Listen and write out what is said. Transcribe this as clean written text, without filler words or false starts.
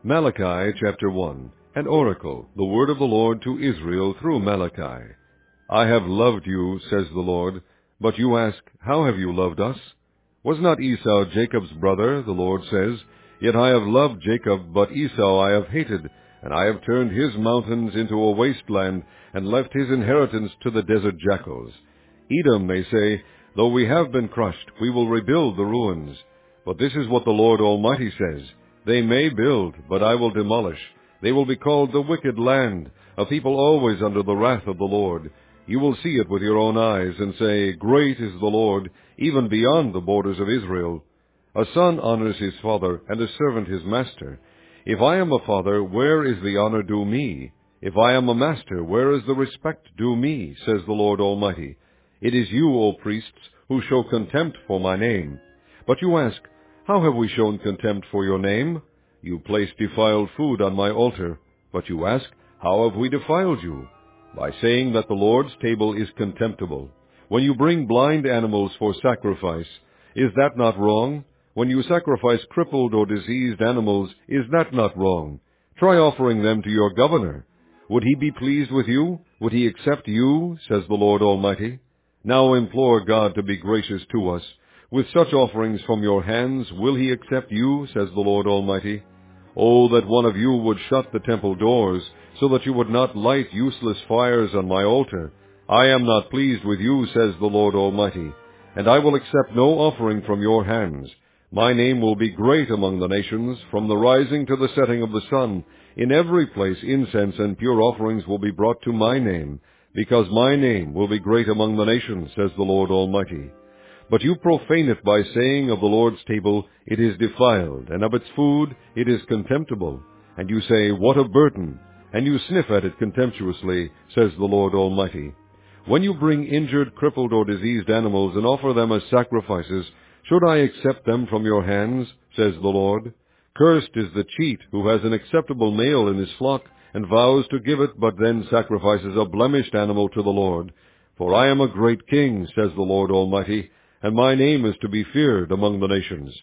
Malachi chapter 1. An oracle, the word of the Lord to Israel through Malachi. I have loved you, says the Lord. But you ask, how have you loved us? Was not Esau Jacob's brother, the Lord says? Yet I have loved Jacob, but Esau I have hated, and I have turned his mountains into a wasteland, and left his inheritance to the desert jackals. Edom may say, though we have been crushed, we will rebuild the ruins. But this is what the Lord Almighty says. They may build, but I will demolish. They will be called the wicked land, a people always under the wrath of the Lord. You will see it with your own eyes, and say, Great is the Lord, even beyond the borders of Israel. A son honors his father, and a servant his master. If I am a father, where is the honor due me? If I am a master, where is the respect due me, says the Lord Almighty. It is you, O priests, who show contempt for my name. But you ask, how have we shown contempt for your name? You place defiled food on my altar. But you ask, how have we defiled you? By saying that the Lord's table is contemptible. When you bring blind animals for sacrifice, is that not wrong? When you sacrifice crippled or diseased animals, is that not wrong? Try offering them to your governor. Would he be pleased with you? Would he accept you, says the Lord Almighty? Now implore God to be gracious to us. With such offerings from your hands, will he accept you, says the Lord Almighty? Oh, that one of you would shut the temple doors, so that you would not light useless fires on my altar. I am not pleased with you, says the Lord Almighty, and I will accept no offering from your hands. My name will be great among the nations, from the rising to the setting of the sun. In every place incense and pure offerings will be brought to my name, because my name will be great among the nations, says the Lord Almighty. But you profane it by saying of the Lord's table, it is defiled, and of its food, it is contemptible. And you say, what a burden! And you sniff at it contemptuously, says the Lord Almighty. When you bring injured, crippled, or diseased animals and offer them as sacrifices, should I accept them from your hands, says the Lord? Cursed is the cheat who has an acceptable male in his flock, and vows to give it, but then sacrifices a blemished animal to the Lord. For I am a great king, says the Lord Almighty, and my name is to be feared among the nations.